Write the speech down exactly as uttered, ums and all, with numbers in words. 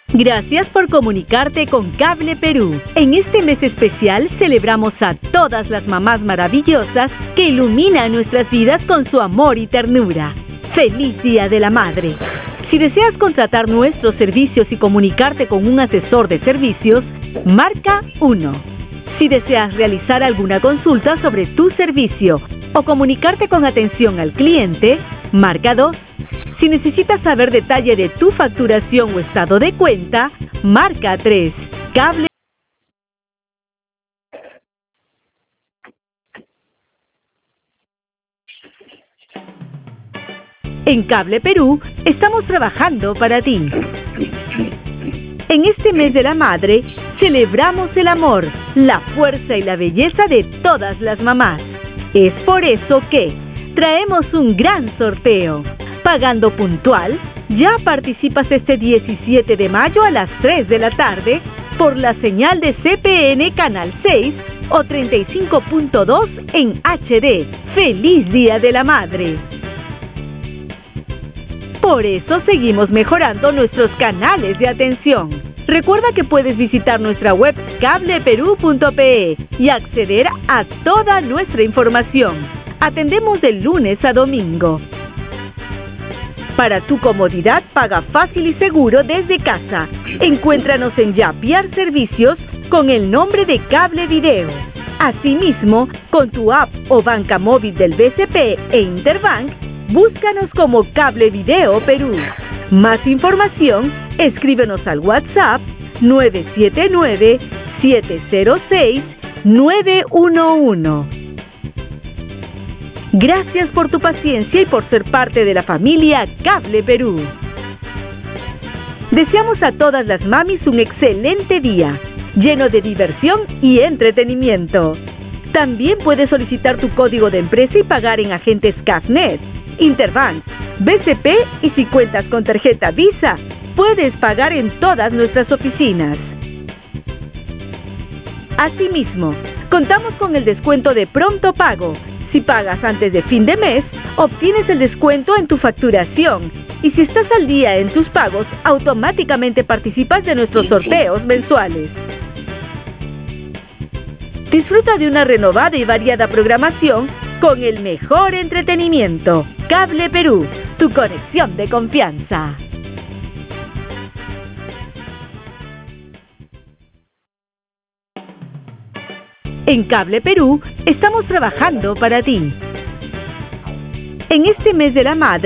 Gracias por comunicarte con Cable Perú. En este mes especial celebramos a todas las mamás maravillosas que iluminan nuestras vidas con su amor y ternura. ¡Feliz Día de la Madre! Si deseas contratar nuestros servicios y comunicarte con un asesor de servicios, marca uno. Si deseas realizar alguna consulta sobre tu servicio o comunicarte con atención al cliente, marca dos. Si necesitas saber detalle de tu facturación o estado de cuenta, marca tres. Cable. En Cable Perú estamos trabajando para ti. En este mes de la madre, celebramos el amor, la fuerza y la belleza de todas las mamás. Es por eso que traemos un gran sorteo. Pagando puntual, ya participas este diecisiete de mayo a las tres de la tarde por la señal de C P N Canal seis o treinta y cinco punto dos en H D. ¡Feliz Día de la Madre! Por eso seguimos mejorando nuestros canales de atención. Recuerda que puedes visitar nuestra web cable perú punto pe y acceder a toda nuestra información. Atendemos de lunes a domingo. Para tu comodidad, paga fácil y seguro desde casa. Encuéntranos en Yapiar Servicios con el nombre de Cable Video. Asimismo, con tu app o banca móvil del B C P e Interbank, búscanos como Cable Video Perú. Más información, escríbenos al WhatsApp nueve siete nueve, siete cero seis, nueve uno uno. Gracias por tu paciencia y por ser parte de la familia Cable Perú. Deseamos a todas las mamis un excelente día, lleno de diversión y entretenimiento. También puedes solicitar tu código de empresa y pagar en agentes Cafnet, Interbank, B C P y si cuentas con tarjeta Visa, puedes pagar en todas nuestras oficinas. Asimismo, contamos con el descuento de pronto pago. Si pagas antes de fin de mes, obtienes el descuento en tu facturación. Y si estás al día en tus pagos, automáticamente participas de nuestros sorteos mensuales. Disfruta de una renovada y variada programación con el mejor entretenimiento. Cable Perú, tu conexión de confianza. En Cable Perú estamos trabajando para ti. En este mes de la madre,